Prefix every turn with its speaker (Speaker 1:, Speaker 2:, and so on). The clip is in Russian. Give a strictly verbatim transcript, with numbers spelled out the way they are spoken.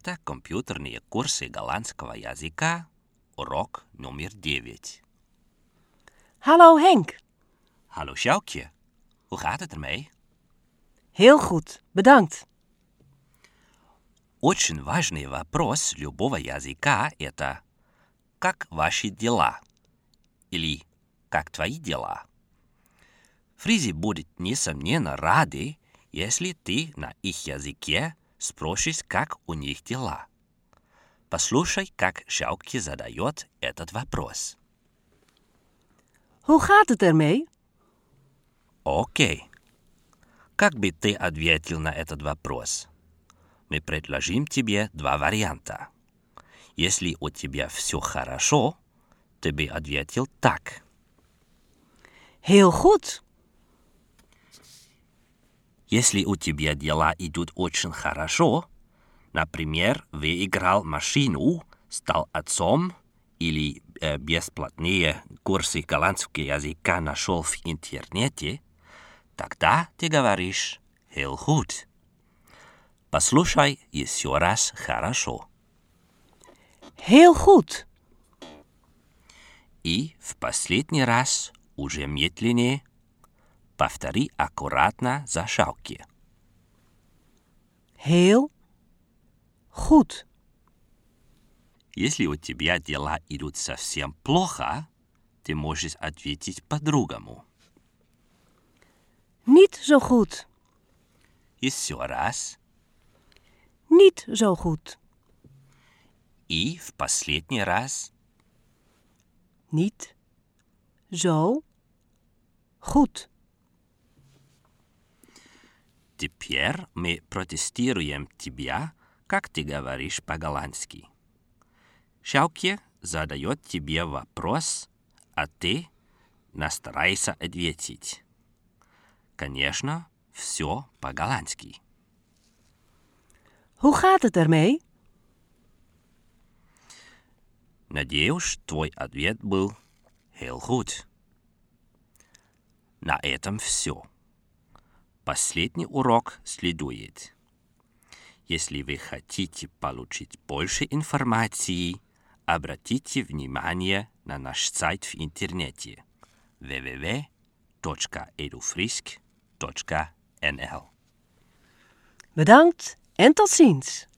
Speaker 1: Это компьютерные курсы голландского языка, урок номер девять.
Speaker 2: Hallo Henk.
Speaker 1: Hallo Sjoukje, hoe gaat het ermee?
Speaker 2: Heel goed, bedankt.
Speaker 1: Очень важный вопрос любого языка – это «Как ваши дела?» или «Как твои дела?». Фризи будут, несомненно, рады, если ты на их языке спросишь, как у них дела. Послушай, как Sjoukje задает этот вопрос.
Speaker 2: Hoe gaat het ermee?
Speaker 1: Окей. Как бы ты ответил на этот вопрос? Мы предложим тебе два варианта. Если у тебя все хорошо, ты бы ответил так.
Speaker 2: Heel goed.
Speaker 1: Если у тебя дела идут очень хорошо, например, выиграл машину, стал отцом или э, бесплатные курсы голландского языка нашел в интернете, тогда ты говоришь «heel goed». Послушай еще раз хорошо.
Speaker 2: Heel goed.
Speaker 1: И в последний раз уже медленнее повтори аккуратно за Sjoukje.
Speaker 2: Heel goed.
Speaker 1: Если у тебя дела идут совсем плохо, ты можешь ответить по-другому.
Speaker 2: Niet zo goed.
Speaker 1: Еще раз.
Speaker 2: Niet zo goed.
Speaker 1: И в последний раз.
Speaker 2: Niet zo goed.
Speaker 1: Теперь мы протестируем тебя, как ты говоришь по-голландски. Sjoukje задает тебе вопрос, а ты постарайся ответить. Конечно, все по-голландски.
Speaker 2: Hoe gaat het ermee?
Speaker 1: Надеюсь, твой ответ был heel goed. На этом все. Последний урок следует. Если вы хотите получить больше информации, обратите внимание на наш сайт в интернете w w w точка edufrisk точка n l.
Speaker 2: Bedankt en tot ziens.